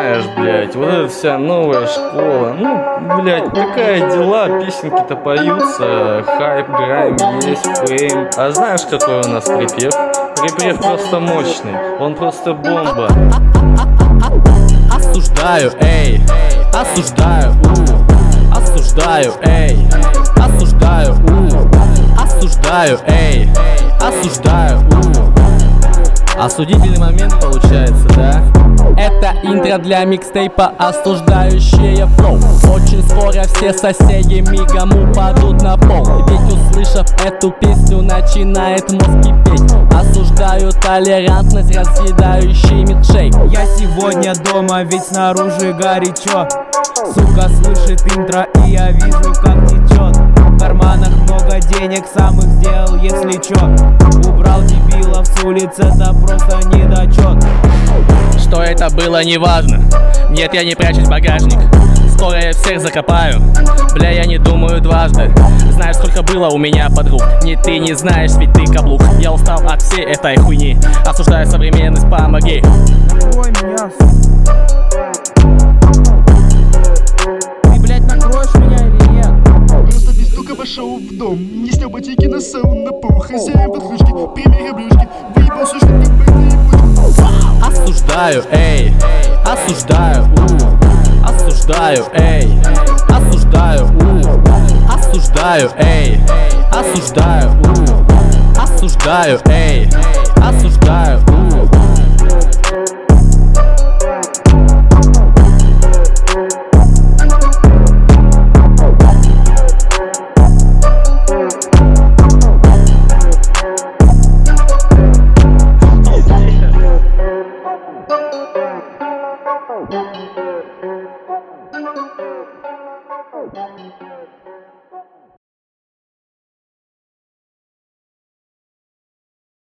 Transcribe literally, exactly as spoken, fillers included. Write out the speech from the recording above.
знаешь, блядь, вот эта вся новая школа. Ну, блядь, такая дела, песенки-то поются, хайп, грайм есть, фейм. А знаешь, какой у нас припев? Припев просто мощный, он просто бомба. Осуждаю, эй, осуждаю, у, осуждаю, эй, осуждаю, у, осуждаю, эй, осуждаю, у. Осудительный момент получается, да? Это интро для микстейпа, осуждающее флоу. Очень скоро все соседи мигом упадут на пол. Ведь услышав эту песню, начинает мозг кипеть. Осуждаю толерантность, разъедающий милкшейк. Я сегодня дома, ведь снаружи горячо. Сука слышит интро, и я вижу, как течет. В карманах много денег, сам их сделал, если чё. Убрал дебилов с улицы, это просто недочет. Что это было, неважно. Нет, я не прячусь в багажник. Скоро я всех закопаю. Бля, я не думаю дважды. Знаешь, сколько было у меня подруг? Не ты не знаешь, ведь ты каблук. Я устал от всей этой хуйни. Осуждаю современность, помоги. Ой, меня. Ты, блядь, накроешь меня или нет? Просто без стука вошел в дом. Не снял ботинки на саун на пол. Хозяин подключки, примеря блюшки. Выебал все, что ты были. Осуждаю, эй, осуждаю, у, осуждаю, эй, осуждаю, у, осуждаю, эй, осуждаю, у, осуждаю, эй, осуждаю, у. Oh,